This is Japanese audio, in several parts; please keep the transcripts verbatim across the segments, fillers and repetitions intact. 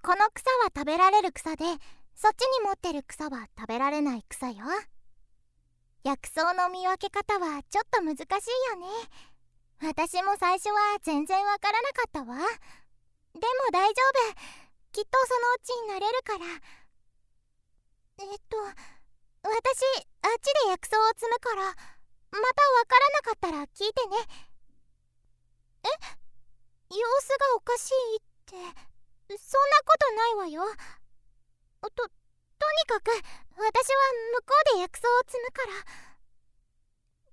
この草は食べられる草で、そっちに持ってる草は食べられない草よ。薬草の見分け方はちょっと難しいよね。私も最初は全然わからなかったわ。でも大丈夫、きっとそのうちになれるから。えっと私あっちで薬草を摘むから、またわからなかったら聞いてね。え、様子がおかしいって、そんなことないわよ。と、とにかく私は向こうで薬草を摘むから。って、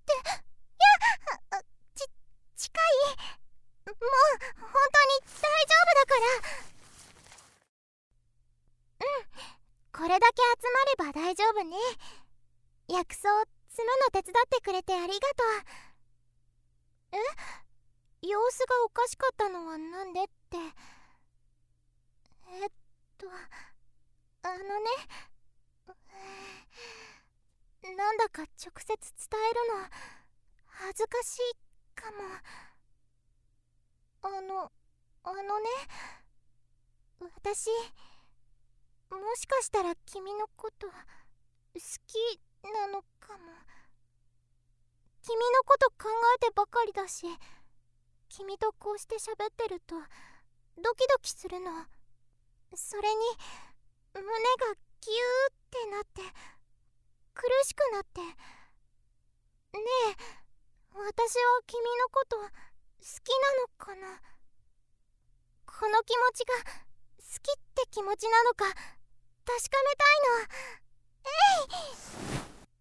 いや、ち、近い。もう本当に大丈夫だから。うん、これだけ集まれば大丈夫ね。薬草を摘むの手伝ってくれてありがとう。え、様子がおかしかったのはなんでって。えっとあのね、なんだか直接伝えるの恥ずかしいかも。あのあのね、私もしかしたら君のこと好きなのかも。君のこと考えてばかりだし、君とこうして喋ってるとドキドキするの。それに胸がギューってなって苦しくなって。ねえ、私は君のこと好きなのかな。この気持ちが好きって気持ちなのか確かめたいの。えい！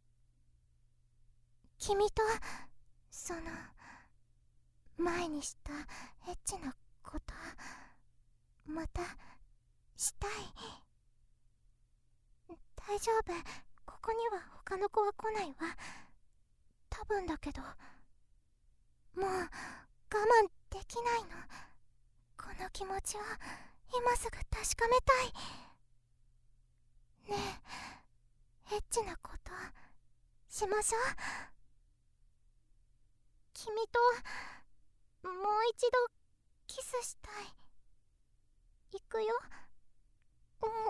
君とその前にしたエッチなことまたしたい。大丈夫、ここには他の子は来ないわ。多分だけど、もう我慢できないの。この気持ちを今すぐ確かめたい。ねえ、エッチなことしましょう。君ともう一度キスしたい。行くよ。うんうん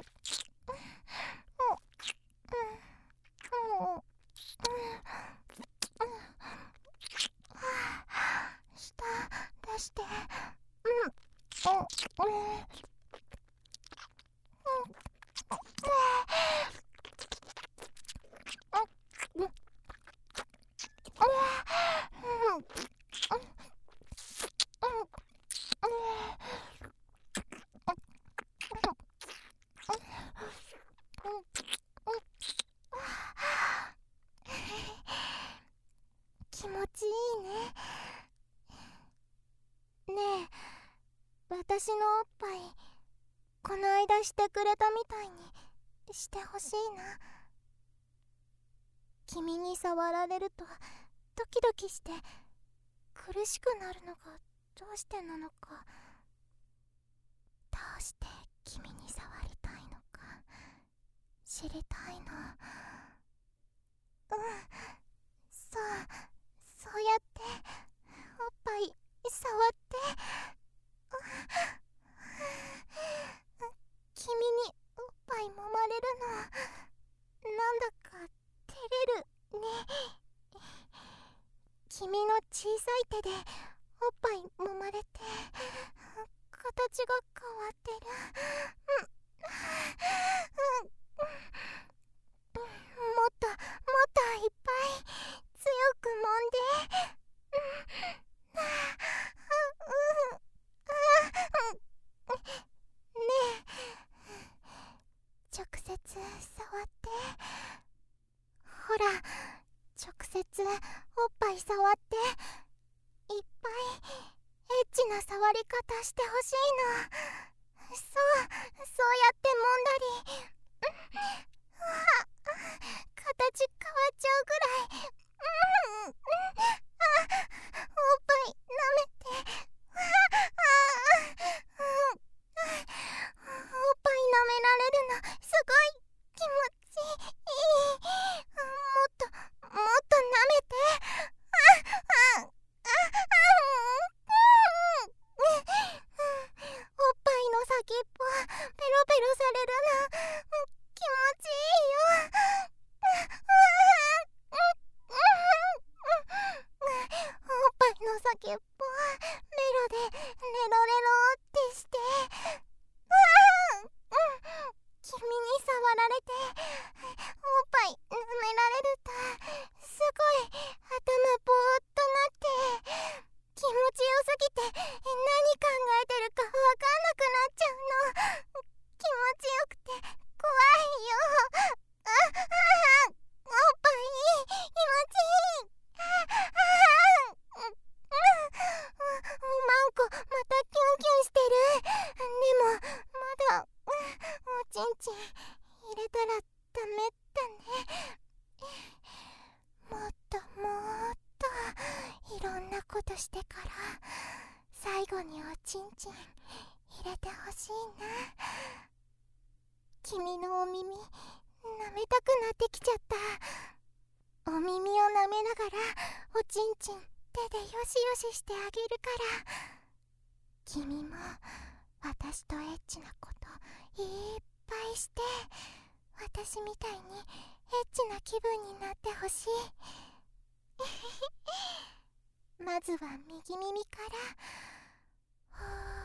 うんうん。舌出して。うんうんうん気持ちいいね。ねえ、私のおっぱいこの間してくれたみたいにしてほしいな。君に触られるとドキドキして苦しくなるのがどうしてなのか。どうして君に触りたいのか知りたいの。うん、そうそうやっておっぱい触って、君におっぱい揉まれるのなんだか照れるね。君の小さい手でおっぱい揉まれて形が変わってる。うんうんうん、もっともっといっぱい強く揉んで。うん、あうんうんねえ、直接触って。ほら、直接おっぱい触って。いっぱいエッチな触り方してほしいの。そう、そうやって揉んだり。うわっ、形変わっちゃうぐらい。うん、うん、あ、おっぱい舐めて。ああ、うん、おっぱい舐められるのすごい気持ちいい。もっともっと舐めて。ああああ、おっペロペロされるの気持ちいいよ。おっぱいの先っぽメロでレロレロってして君に触られておっぱい舐められるとすごい頭ぼーっとなって気持ちよすぎて何考えてるかわかんなくなっちゃうの。気持ちよくて怖いよ。ああおっぱい気持ちいい。ああおまんこまたキュンキュンしてる。でもまだおちんちん入れたらダメだね。もっともっといろんなことしてから最後におちんちん入れてほしいな。君のお耳舐めたくなってきちゃった。お耳を舐めながらおちんちん手でよしよししてあげるから、君も私とエッチなこといっぱいして私みたいにエッチな気分になってほしい。まずは右耳から。ほ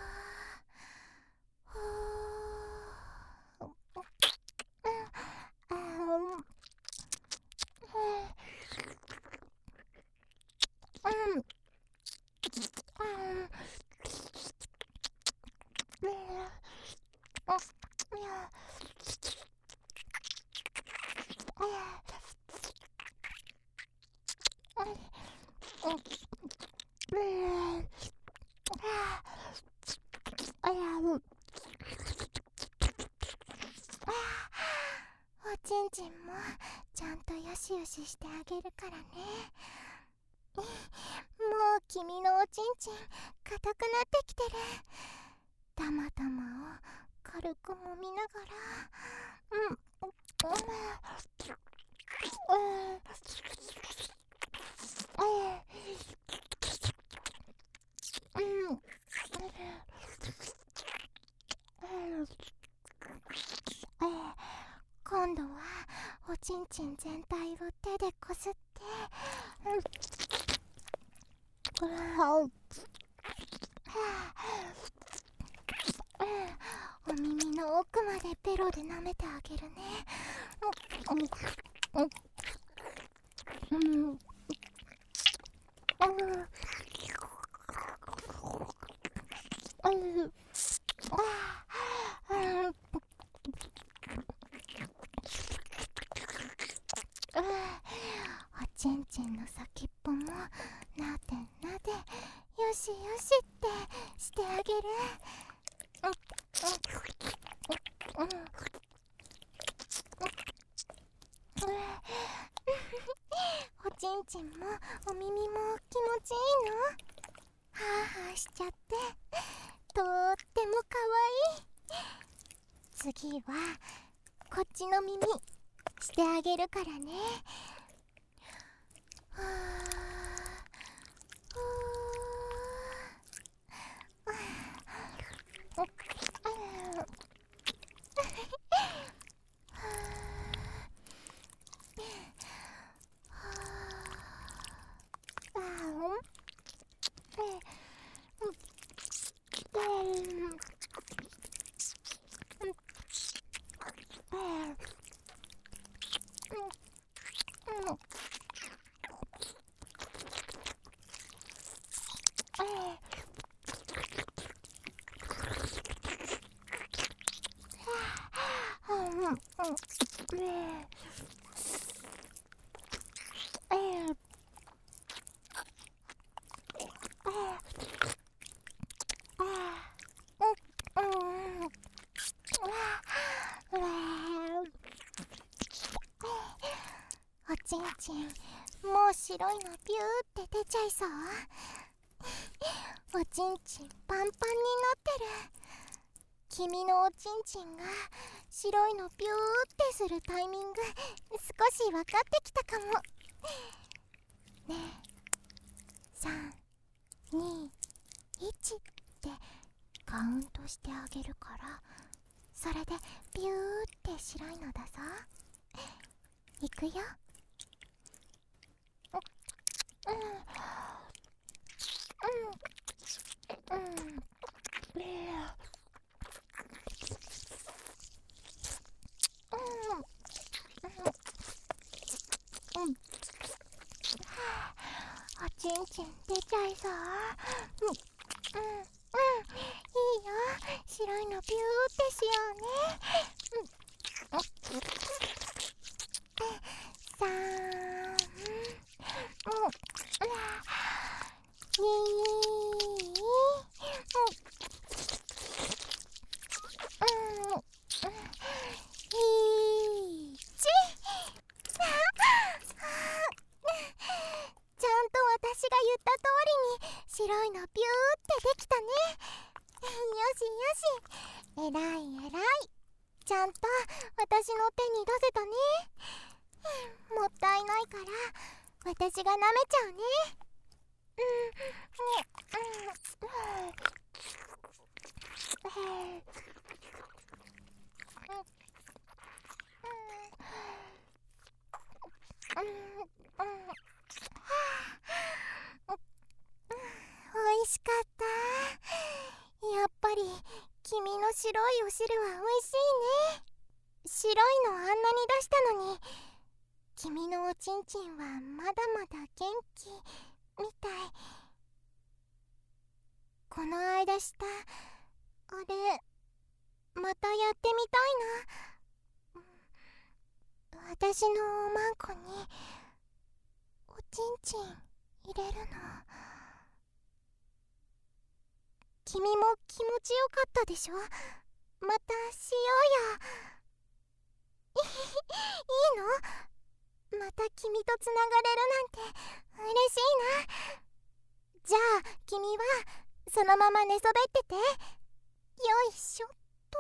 ーほーあーうんうんおちんちんもちゃんとよしよししてあげるからね。もう君のおちんちん硬くなってきてる。たまたまを軽く揉みながらうんうん今度はおちんちん全体を手でこすってお耳の奥までペロで舐めてあげるね。うんおちんちんの先っぽもなでなでよしよしってしてあげる。おちんちんもお耳も気持ちいいの。ハーハーしちゃってとってもかわいい。次はこっちの耳してあげるからね。ふーふーおちんちんもう白いのビューって出ちゃいそう。おちんちんパンパンになってる。君のおちんちんが白いのビューってするタイミング少し分かってきたかもね。えさんにいちってカウントしてあげるからそれでビューって白いのだぞ。いくよ。うんうんうんうんうん。おちんちん出ちゃいそう。うんうんうん、いいよ。白いのビューってしようね。うん、さん、うん、に、うん、うん、いち。ちゃんと私が言った通りに白いのビューってできたね。よしよし、えらいえらい。ちゃんと私の手に出せたね。もったいないから私が舐めちゃうね。うんうんうんおいしかった。やっぱり君の白いお汁はおいしいね。白いのあんなに出したのに、君のおちんちんはまだまだ元気みたい。この間したあれまたやってみたいな。私のおまんこにおちんちん入れるの。君も気持ちよかったでしょ。またしようよ。いいの？また君とつながれるなんて嬉しいな。じゃあ君はそのまま寝そべってて。よいしょっと。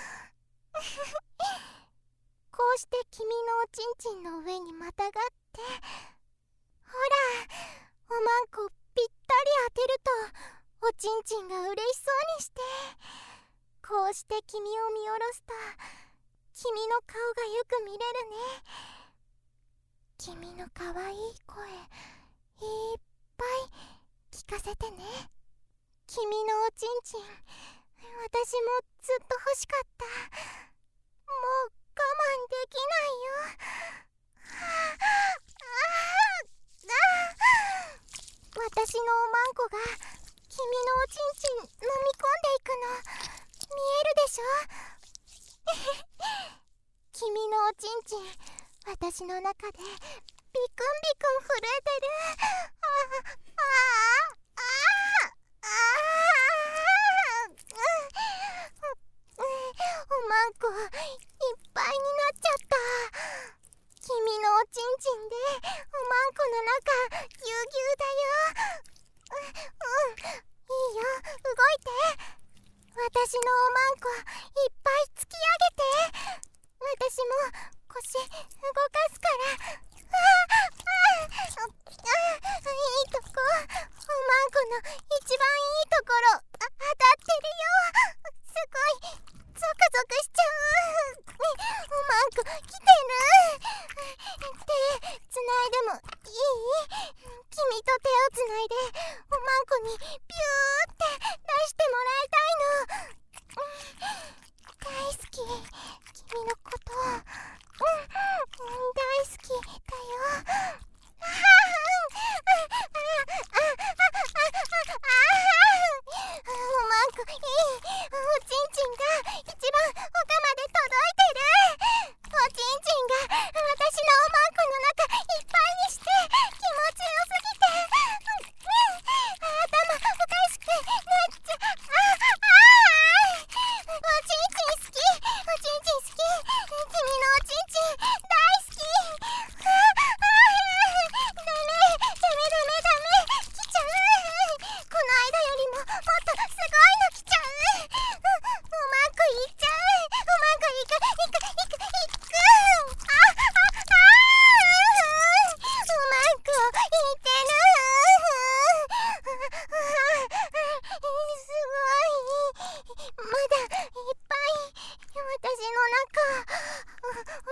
こうして君のおちんちんの上にまたがって、ほら、おまんこぴったり当てるとおちんちんが嬉しそうにして、こうして君を見下ろすと君の顔がよく見れるね。君のかわいい声いっぱい聞かせてね。君のおちんちん、私もずっと欲しかった。もう我慢できないよ。私のおまんこが君のおちんちん飲み込んでいくの見えるでしょ。君のおちんちん、私の中でビクンビクン震えてる。ああああおまんこいっぱいになっちゃった。君のおちんちんでおまんこの中ぎゅうぎゅうだよ。うん、いいよ、動いて。私のおまんこいっぱい突き上げて。私も腰動かすから。あああいいとこ、おまんこの一番いいところあ当たってるよ。すごいゾクゾクしちゃう。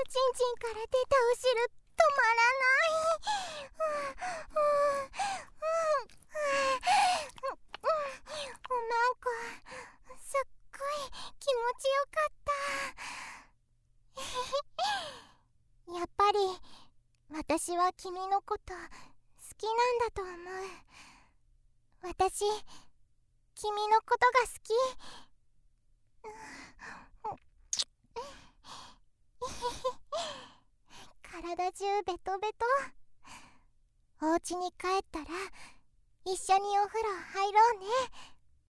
チンチンから出たお汁止まらない。おまんこすっごい気持ちよかったやっぱり私は君のこと好きなんだと思う。私君のことが好き。体中ベトベト。お家に帰ったら一緒にお風呂入ろうね。